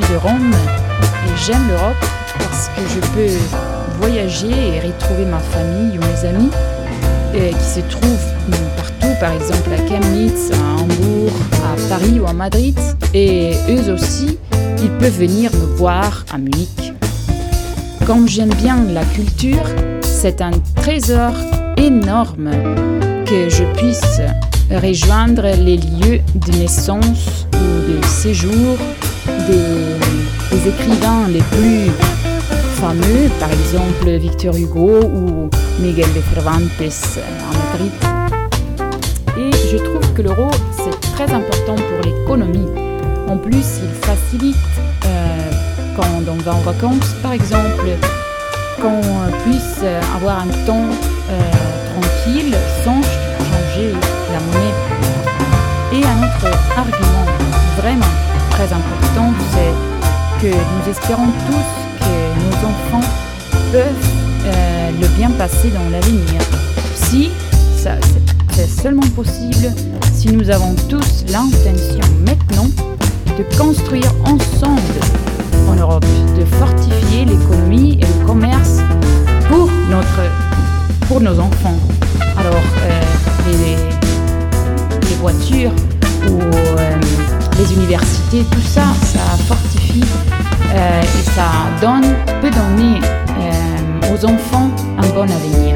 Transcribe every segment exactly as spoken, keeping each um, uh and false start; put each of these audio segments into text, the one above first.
suis de Rome et j'aime l'Europe parce que je peux voyager et retrouver ma famille ou mes amis euh, qui se trouvent partout, par exemple à Chemnitz, à Hambourg, à Paris ou à Madrid. Et eux aussi, ils peuvent venir me voir à Munich. Comme j'aime bien la culture, c'est un trésor énorme que je puisse rejoindre les lieux de naissance ou de séjour des, des écrivains les plus fameux, par exemple Victor Hugo ou Miguel de Cervantes à Madrid. Et je trouve que l'euro, c'est très important pour l'économie. En plus, il facilite euh, quand on va en vacances, par exemple, qu'on puisse avoir un temps euh, tranquille sans changer la monnaie. Et un autre argument vraiment très important, c'est que nous espérons tous que nos enfants peuvent euh, le bien passer dans l'avenir. Si, ça, c'est seulement possible si nous avons tous l'intention maintenant de construire ensemble en Europe, de fortifier l'économie et le commerce pour, notre, pour nos enfants. Alors, euh, les, les voitures ou euh, les universités, tout ça, ça fortifie euh, et ça donne, peut donner euh, aux enfants un bon avenir.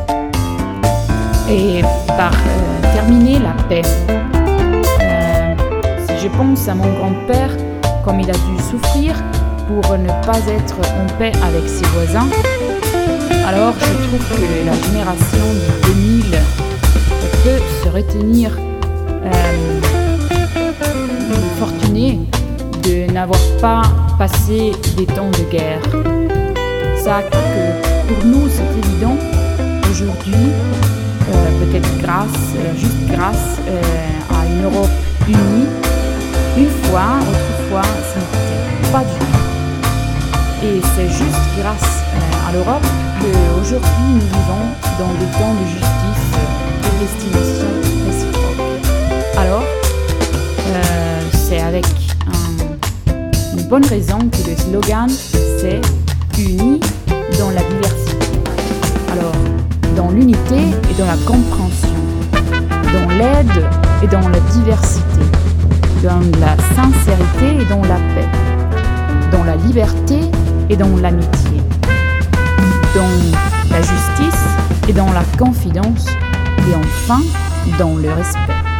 Et par euh, terminer, la paix. Euh, si je pense à mon grand-père, comme il a dû souffrir pour ne pas être en paix avec ses voisins, alors je trouve que la génération de deux mille peut se retenir euh, fortunée de n'avoir pas passé des temps de guerre. Ça, que pour nous c'est évident aujourd'hui, euh, peut-être grâce, euh, juste grâce euh, à une Europe unie. Une fois, autrefois, ce n'était pas du tout. Et c'est juste grâce euh, à l'Europe qu'aujourd'hui nous vivons dans des temps de justice et d'estimation réciproque. Alors, euh, c'est avec un, une bonne raison que le slogan c'est « Unis dans la diversité ». Alors, dans l'unité et dans la compréhension, dans l'aide et dans la diversité, dans la sincérité et dans la paix, dans la liberté et dans l'amitié, dans la justice et dans la confidence, et enfin dans le respect.